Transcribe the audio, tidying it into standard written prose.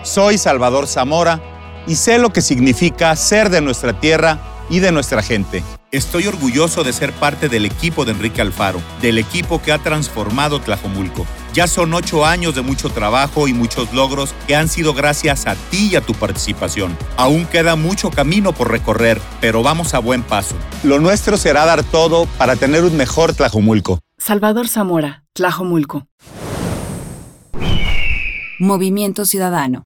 Soy Salvador Zamora y sé lo que significa ser de nuestra tierra y de nuestra gente. Estoy orgulloso de ser parte del equipo de Enrique Alfaro, del equipo que ha transformado Tlajomulco. Ya son 8 años de mucho trabajo y muchos logros que han sido gracias a ti y a tu participación. Aún queda mucho camino por recorrer, pero vamos a buen paso. Lo nuestro será dar todo para tener un mejor Tlajomulco. Salvador Zamora, Tlajomulco. Movimiento Ciudadano.